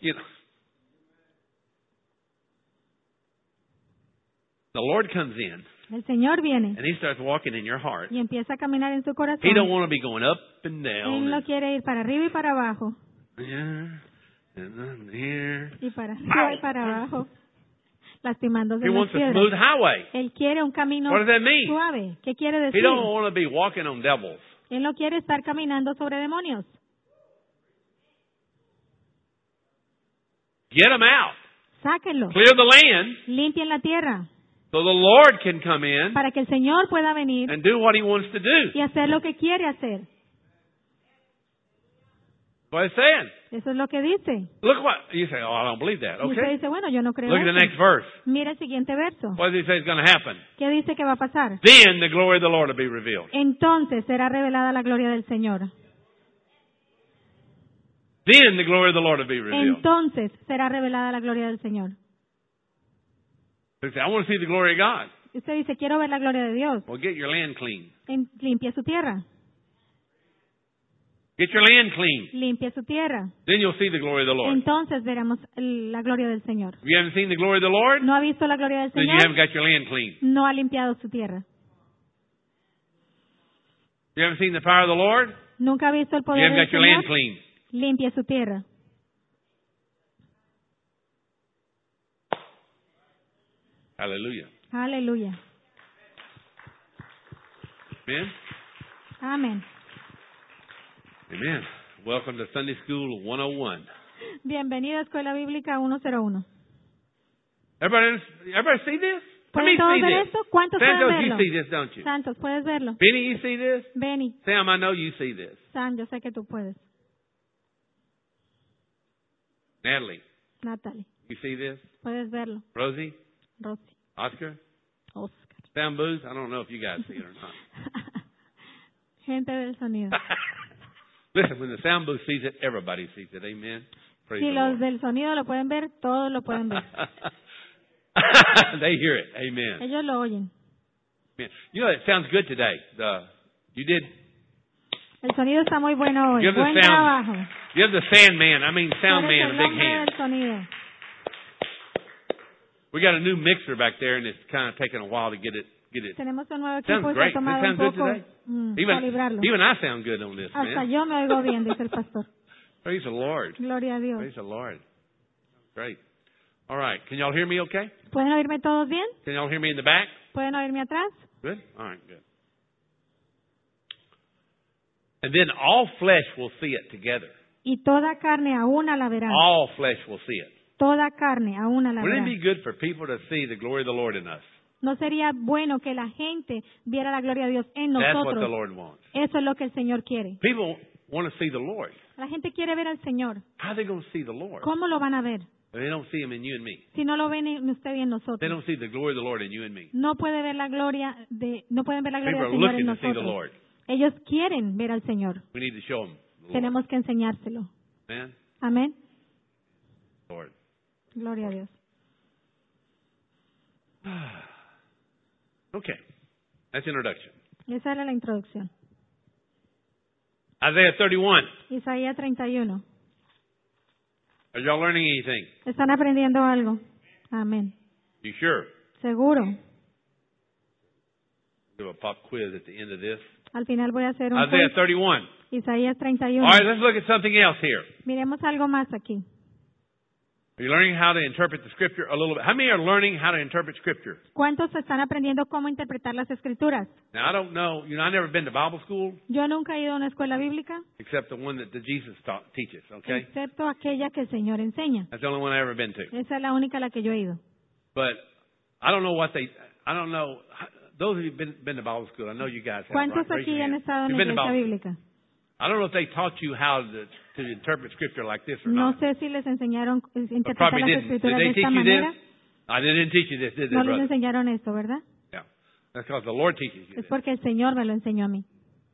Lord comes in El Señor viene and He starts walking in your heart. y empieza a caminar en su He corazón. don't want to be going up and Él down. no quiere ir para arriba y para abajo. And then here. Y para arriba y para abajo. Lastimándose He en las wants a smooth piedras. highway. Él quiere un camino What does that mean? suave. ¿Qué quiere He decir? don't want to be walking on devils. Él no quiere estar caminando sobre demonios. Get them out. Sáquenlo. Clear the land Limpien la tierra so the Lord can come in para que el Señor pueda venir and do what He wants to do. y hacer lo que quiere hacer. What it's saying. Eso es lo que dice. Look what you say. Oh, I don't believe that. Y usted Okay. dice, bueno, yo no creo Look at the eso. next verse. Mira el siguiente verso. What does He say is going to happen? ¿Qué dice que va a pasar? Then the glory of the Lord will be revealed. Entonces será revelada la gloria del Señor. Then the glory of the Lord will be revealed. Entonces será revelada la gloria del Señor. You say, I want to see the glory of God. Y usted dice, quiero ver la gloria de Dios. Well, get your land clean. Limpie su tierra. Get your land clean. Limpie su tierra. Then you'll see the glory of the Lord. Entonces veremos la gloria del Señor. If you haven't seen the glory of the Lord, ¿No ha visto la gloria del then you haven't Señor? got your land clean. No ha limpiado su tierra. You haven't seen the power of the Lord? ¿Nunca ha visto el You poder haven't del got your land Señor? cleaned. Limpie su tierra. Hallelujah. Aleluya. Amen? Amén. Amen. Welcome to Sunday School 101. Bienvenido a Escuela Bíblica 101. Everybody see this? How many ¿Pueden todos see ver this? esto? ¿Cuántos Santos, pueden you verlo? see this, don't you? Santos, ¿puedes verlo? Benny, you see this? Benny, Sam, I know you see this. Sam, yo sé que tú puedes. Natalie, Natalie, you see this? ¿puedes verlo? Rosie, Rosy, Oscar, Oscar. Sam Booth, I don't know if you guys see it or not. Gente del sonido. Listen, when the sound booth sees it, everybody sees it. Amen. Praise Si the los Lord. del sonido lo pueden ver, todos lo pueden ver. They hear it. Amen. Ellos lo oyen. Amen. You know, it sounds good today. You did. El sonido está muy bueno hoy. Give the Buen sound. trabajo. Give the Sandman, I mean sound Tú eres man, a el big hombre hand. del sonido. We got a new mixer back there, and it's kind of taking a while to get it. Tenemos un nuevo Sounds equipo y se ha great. It tomado un sounds good poco today. calibrarlo. Even I sound good on this, Hasta man. yo me oigo bien, dice el pastor. Praise the Lord. Gloria a Dios. Praise the Lord. Great. All right. Can y'all hear me okay? ¿Pueden oírme todos bien? Can y'all hear me in the back? ¿Pueden oírme atrás? Good? All right, good. And then all flesh will see it together. Y toda carne a una la verá. All flesh will see it. Toda carne a una la Wouldn't verá. it be good for people to see the glory of the Lord in us? ¿No sería bueno que la gente viera la gloria de Dios en That's what the nosotros? Lord wants. Eso es lo que el Señor quiere. People want to see the Lord. La gente quiere ver al Señor. How are they going to see the Lord? ¿Cómo lo van a ver? They don't see Him in you and me. Si no lo ven en usted y en They nosotros. don't see the glory of the Lord in you and me. No pueden ver la gloria People del are Señor en looking to see the nosotros. Lord. Ellos quieren ver al Señor. We need to show them the Lord. Tenemos que enseñárselo. Man, Amén. Lord. Gloria a Dios. Okay. That's introduction. Esa era la introducción. Isaiah 31. Isaías 31. Are y'all learning anything? ¿Están aprendiendo algo? Amén. You sure? Seguro. Do a pop quiz at the end of this. Al final voy a hacer un Isaiah quiz. 31. Isaías 31. All right, let's look at something else here. Miremos algo más aquí. Are you learning how to interpret the Scripture a little bit? How many are learning how to interpret Scripture? ¿Cuántos están aprendiendo cómo interpretar las Escrituras? Now, I don't know. I've never been to Bible school Yo nunca he ido a una escuela bíblica, except the one that Jesus teaches, okay? excepto aquella que el Señor enseña. That's the only one I've ever been to. Esa es la única a la que yo he ido. But I don't know I don't know. Those of you who've been to Bible school, I know you guys have. ¿Cuántos Right? Raise your aquí han hand. estado en You've la been to iglesia Bible school. bíblica? I don't know if they taught you how to interpret Scripture like this or No not. sé si les enseñaron a But interpretar probably las didn't. Did Escrituras they de teach esta you manera. this? I didn't teach you this, did they, No les brother? enseñaron esto, ¿verdad? Yeah. That's because the Lord teaches you Es this. porque el Señor me lo enseñó a mí.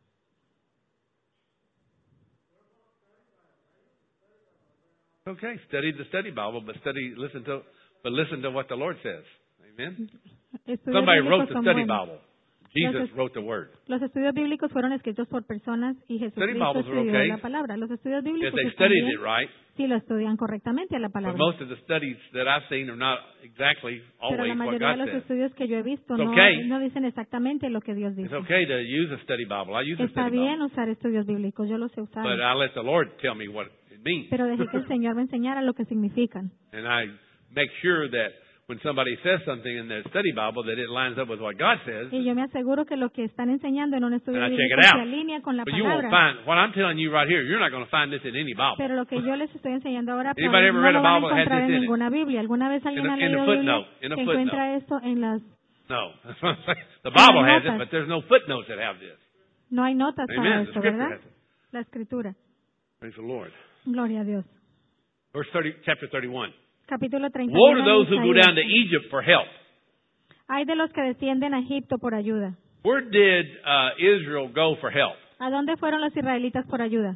Okay, study the study Bible, but listen to what the Lord says. Amen. Estudios Somebody wrote bíblicos the son study buenos. Bible. Jesus Los- wrote the Word. Los estudios bíblicos fueron escritos por personas y Jesucristo Bibles are escribió okay. la palabra. Los estudios If bíblicos they están studied bien it right, si lo estudian correctamente a la but palabra. most of the studies that I've seen are not exactly Pero la always what mayoría de God los says. estudios que yo he visto It's no, okay. no dicen exactamente lo que Dios It's dice. okay to use a study Bible. I use a Está study bien Bible. usar estudios bíblicos, yo los he usado. But I let the Lord tell me what it means. Pero dejé que el Señor me enseñara lo que significan. And I make sure that when somebody says something in their study Bible that it lines up with what God says. Y yo me aseguro que lo que están enseñando en un estudio And I check bíblico it se out. alinea con la But you won't palabra. find what I'm telling you right here. You're not going to find this in any Bible. Pero lo que yo les estoy enseñando ahora Anybody no ever read lo a van a Bible that has encontrar this en in it? ninguna Biblia. ¿Alguna vez alguien ha In a leído Biblia footnote, in a que footnote. encuentra esto en las... No. The Bible has it, notas. but there's no footnotes that have this. No hay notas para Amen. The esto, Scripture ¿verdad? has it. La Escritura. Praise the Lord. Gloria a Dios. Chapter 31. Capítulo 31 Woe to de those who go Isaías. down to Egypt for help. Hay de los que descienden a Egipto por ayuda. Where did Israel go for help? ¿A dónde fueron los israelitas por ayuda?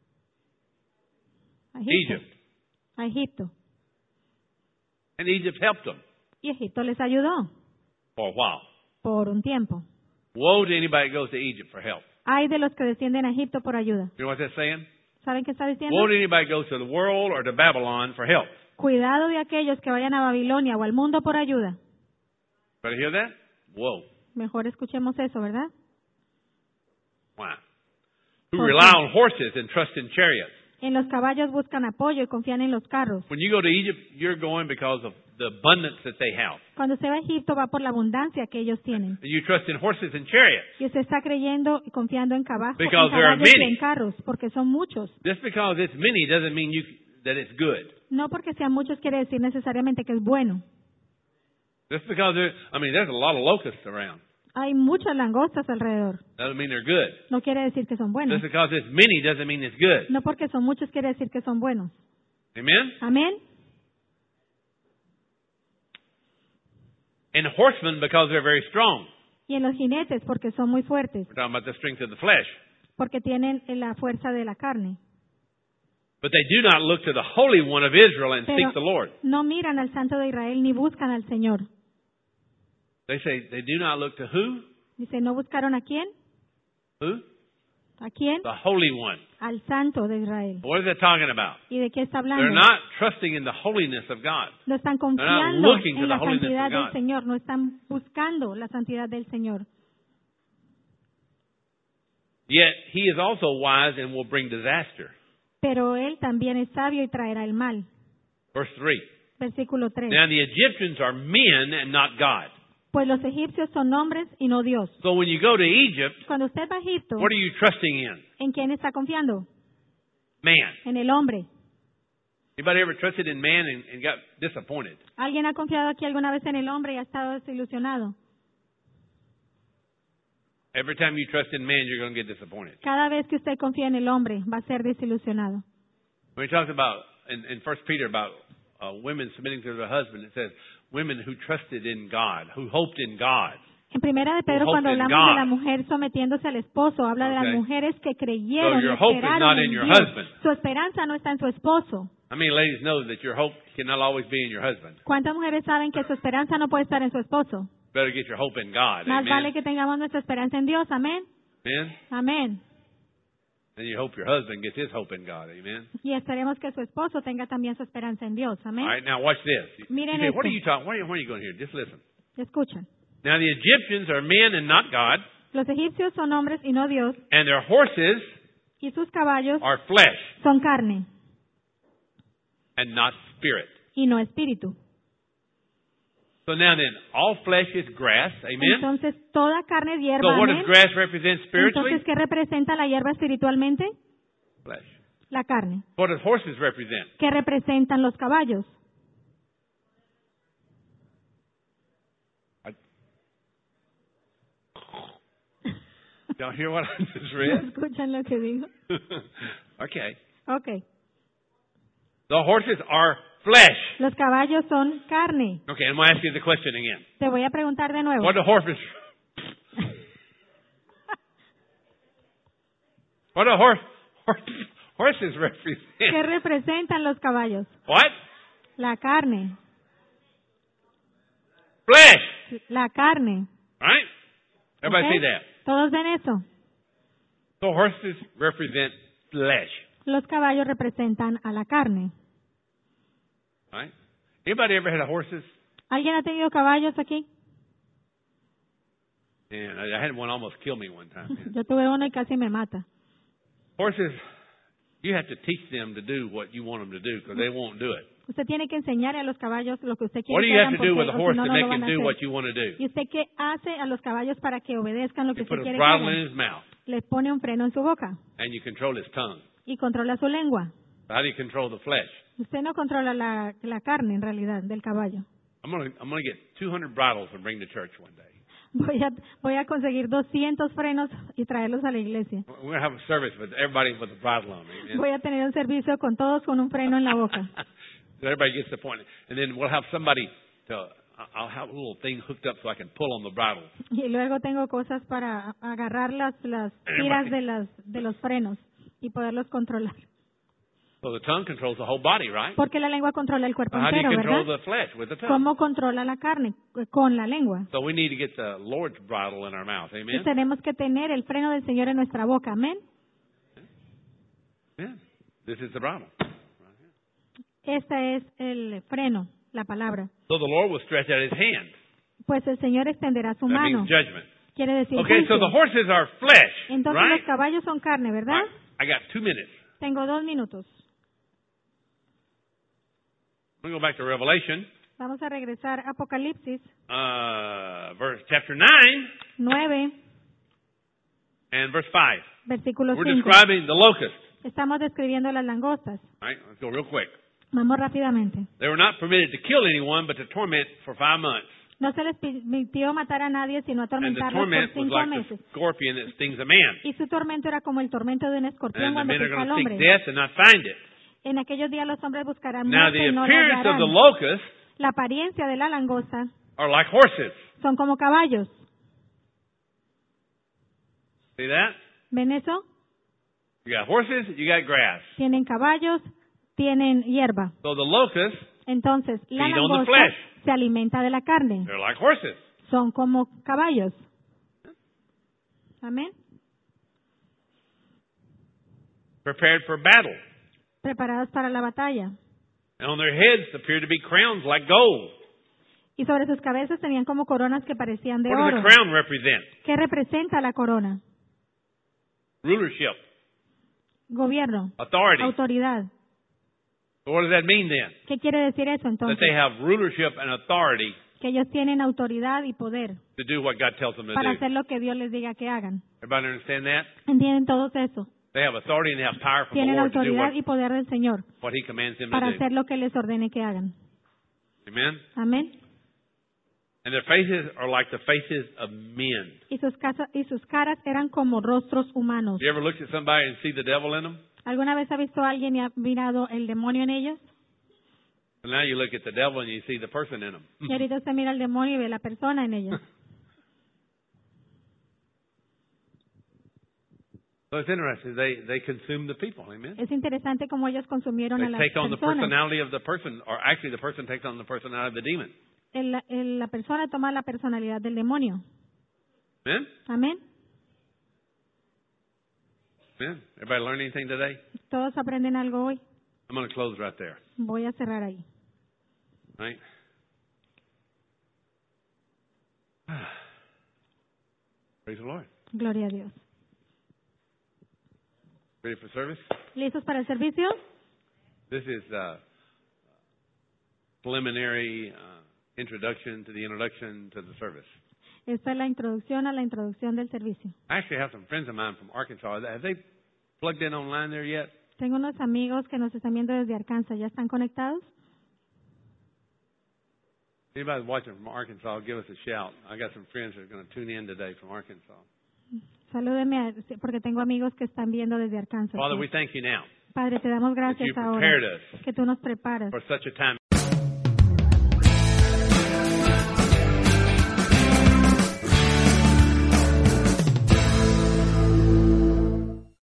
A Egipto. Egypt. A Egipto. And Egypt helped them Y Egipto les ayudó for a while. por un tiempo. Woe to anybody that goes to Egypt for help. Hay de los que descienden a Egipto por ayuda. You know what that's saying? ¿Saben qué está diciendo? Woe to anybody that goes to the world or to Babylon for help. Cuidado de aquellos que vayan a Babilonia o al mundo por ayuda. Better hear that? Whoa. Mejor escuchemos eso, ¿verdad? Why? Who rely on horses and trust in chariots. En los caballos buscan apoyo y confían en los carros. When you go to Egypt, you're going because of the abundance that they have. Cuando usted va a Egipto va por la abundancia que ellos tienen. And you trust in horses and chariots. Y usted está creyendo y confiando en caballos y Because en carros, porque son muchos. Just because it's many doesn't mean that it's good. No porque sean muchos quiere decir necesariamente que es bueno. Just because there's a lot of locusts around. Hay muchas langostas alrededor. Doesn't mean they're good. No quiere decir que son buenos. Just because it's many doesn't mean it's good. No porque son muchos quiere decir que son buenos. Amen? Amén. And horsemen because they're very strong. Y en los jinetes porque son muy fuertes, We're talking about the strength of the flesh. porque tienen la fuerza de la carne. But they do not look to the Holy One of Israel and seek the Lord. No miran al Santo de Israel ni buscan al Señor. They say they do not look to who? Dice, ¿no buscaron a quién? Who? ¿A quién? The Holy One. Al Santo de Israel. What is that talking about? ¿Y de qué está hablando? They're not trusting in the holiness of God. No están They're not confiando looking to en the la holiness santidad of del God. Señor, no están buscando la santidad del Señor. Yet he is also wise and will bring disaster. Pero Él también es sabio y traerá el mal. Verse 3. Versículo 3. Now the Egyptians are men and not God. Pues los egipcios son hombres y no Dios. So when you go to Egypt, Cuando usted va a Egipto, what are you trusting in? ¿en quién está confiando? Man. En el hombre. Anybody ever trusted in man and got disappointed? ¿Alguien ha confiado aquí alguna vez en el hombre y ha estado desilusionado? Every time you trust in man, you're going to get disappointed. Cada vez que usted confía en el hombre, va a ser desilusionado. When he talks about, in 1 Peter, about women submitting to their husband, it says, women who trusted in God, who hoped in God. En Primera de Pedro, Who hoped cuando in hablamos de God. la mujer sometiéndose al esposo, habla de las Okay. mujeres que creyeron So y your hope is esperaron not en in your Dios. husband. Su esperanza no está en su esposo. How many ladies know that your hope cannot always be in your husband? ¿Cuántas mujeres saben que su esperanza no puede estar en su esposo? Better get your hope in God. Más vale Amen. que tengamos nuestra esperanza en Dios. Amén. Amen. Amén. And you hope your husband gets his hope in God. Amen. Y esperemos que su esposo tenga también su esperanza en Dios. Amén. All right, now watch this. You Miren say, what esto. are you talking? Where are you going here? Just listen. Escuchan. Now the Egyptians are men and not God, Los egipcios son hombres y no Dios, and their horses y sus caballos are flesh son carne and not spirit. y no espíritu. So now then, all flesh is grass. Amen. Entonces, toda carne es So hierba. what does Amén. grass represent spiritually? Entonces, ¿qué representa la hierba espiritualmente? Flesh. La carne. What does horses represent? ¿Qué representan los caballos? Y'all hear what I just read? ¿Escuchan lo que digo? Okay. Ok. The horses are flesh. Los caballos son carne. Okay, I'm going to ask you the question again. Te voy a preguntar de nuevo. What do horses? What do horses ¿Qué represent? representan los caballos? What? La carne. Flesh. La carne. Right? Everybody ¿Ok? see that? ¿Todos ven eso? So horses represent flesh. Los caballos representan a la carne. Right? Anybody ever had horses? ¿Alguien ha tenido caballos aquí? And I had one almost kill me one time. Yo tuve uno y casi me mata. Horses, you have to teach them to do what you want them to do because they won't do it. Usted tiene que enseñarle a los caballos lo que usted What quiere do que you have hagan to do with porque a horse o si no, to no make lo van him a do hacer. what you want to do? ¿Y usted qué hace a los caballos para que obedezcan lo que You usted put a quiere que bridle in hagan? his mouth Le pone un freno en su boca and you control his tongue. y controla su lengua. How do you control the flesh? Usted no controla la carne, en realidad, del caballo. I'm gonna get 200 bridles and bring to church one day. Voy a conseguir 200 frenos y traerlos a la iglesia. We're gonna have a service with everybody with a bridle on. Amen? Voy a tener un servicio con todos con un freno en la boca. So everybody gets the point, and then we'll have somebody I'll have a little thing hooked up so I can pull on the bridle. Y luego tengo cosas para agarrar las tiras de los frenos y poderlos controlar. So the tongue controls the whole body, right? Porque la lengua controla el cuerpo How do you entero, control ¿verdad? the flesh with the tongue? ¿Cómo controla la carne? Con la lengua. So we need to get the Lord's bridle in our mouth. Y Amen? tenemos que tener el freno del Señor en nuestra boca. Amén. Yeah. This is the bridle. Este es el freno, la palabra. So the Lord will stretch out his hand. Pues el Señor extenderá su That mano. means judgment. quiere decir Okay, so juicio. the horses are flesh, Entonces right? los caballos son carne, ¿verdad? I got 2 minutes. Tengo 2 minutos. We'll go back to Revelation, Vamos a regresar a Apocalipsis chapter 9 9, and verse 5. versículo We're 5. describing the locust. Estamos describiendo las langostas. All right, let's go real quick. Vamos rápidamente. They were not permitted to kill anyone, but to torment for 5 months. No se les permitió matar a nadie, sino And the atormentarlos por torment was 5 like meses. the scorpion that stings a man. Y su tormento era como el tormento de un escorpión And the cuando men are pica going al to seek hombre. death and not find it. En aquellos días los hombres buscarán Now muerte the y no la appearance of the hallarán. locust La apariencia de la langosta are like horses. son como caballos. See that? ¿Ven eso? You got horses, you got grass. Tienen caballos, tienen hierba. So the locusts, Entonces, la Feed on the langosta flesh. se alimenta de la carne. they're like horses. Son como caballos. Amén. Prepared for battle. Preparados para la batalla. And on their heads appear to be crowns like gold. Y sobre sus cabezas tenían como coronas que parecían de What does oro. a crown represent? ¿Qué representa la corona? Rulership, Gobierno, authority. autoridad. So what does that mean then? ¿Qué quiere decir eso That entonces? they have rulership and authority Que ellos tienen autoridad y poder to do what God tells them to para do. hacer lo que Dios les diga que hagan. Everybody understand that? ¿Entienden todos eso? They have authority and they have power from the Tienen Lord to do autoridad y poder del Señor what He commands them para to do. hacer lo que les ordene que hagan. Amen? Amén. And their faces are like the faces of men. Y sus caras eran como rostros humanos. You ever looked at somebody and see the devil in them? ¿Alguna vez ha visto a alguien y ha mirado el demonio en ellos? And now you look at the devil and you see the person in them. Y ahorita usted mira al demonio y ve la persona en ellos. So it's interesting. They consume the people. Amen? Es interesante cómo ellos consumieron a They las take on the personas. personality of the person, or actually the person takes on the personality of the demon. La persona toma la personalidad del demonio. Amen? Amén. Amen? Everybody learn anything today? Todos aprenden algo hoy. I'm going to close right there. Voy a cerrar ahí. Right? Praise the Lord. Gloria a Dios. Ready for service? ¿Listos para el servicio? This is preliminary introduction to the introduction to the service. Esta es la introducción a la introducción del servicio. I actually have some friends of mine from Arkansas. Have they plugged in online there yet? Tengo unos amigos que nos están viendo desde Arkansas. ¿Ya están conectados? Anybody watching from Arkansas, give us a shout. I got some friends that are going to tune in today from Arkansas. Salúdeme porque tengo amigos que están viendo desde Arkansas. Father, we thank you now Padre, te damos that you gracias ahora prepared us que tú nos preparas for such a time